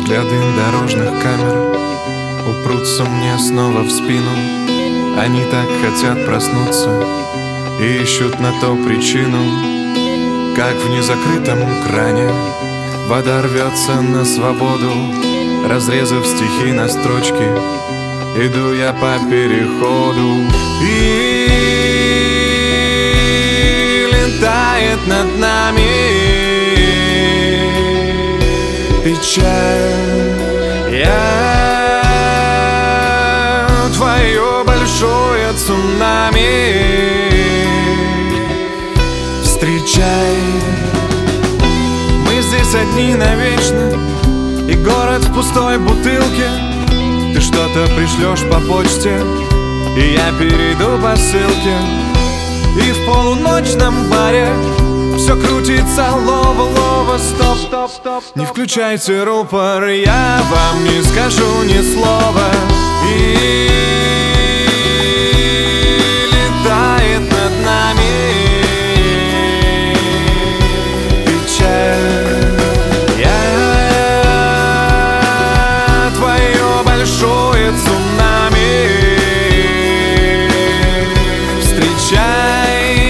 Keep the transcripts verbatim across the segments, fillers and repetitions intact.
Взгляды дорожных камер упрутся мне снова в спину. Они так хотят проснуться и ищут на то причину. Как в незакрытом кране вода рвется на свободу, разрезав стихи на строчки, иду я по переходу. И летает над нами печаль. Я твое большое цунами. Встречай, мы здесь одни навечно, и город в пустой бутылке. Ты что-то пришлешь по почте, и я перейду по ссылке. И в полуночном баре все крутится, лова-лова, стоп, стоп, стоп. Не включайте рупор, я вам не скажу ни слова. И летает над нами печаль. Я твое большое цунами. Встречай,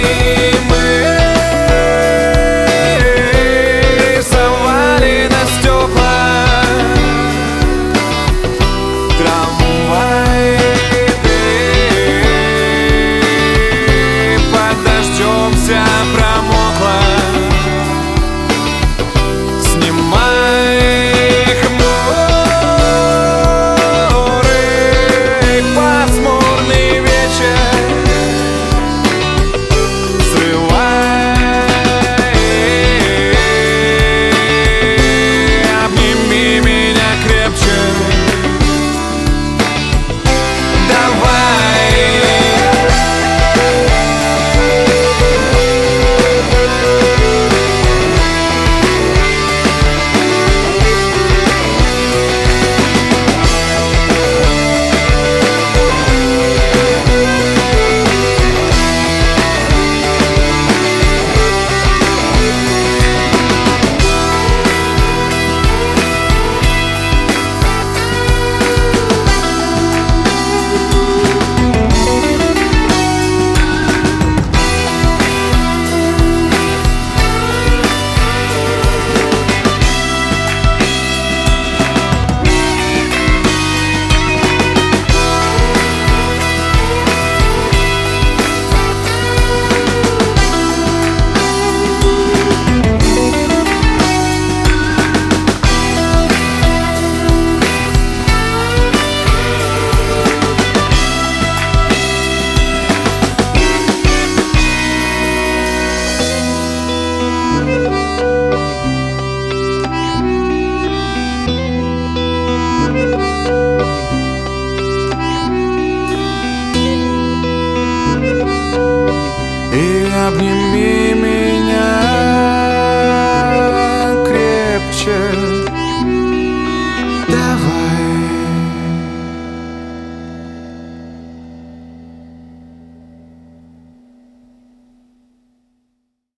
и обними меня крепче.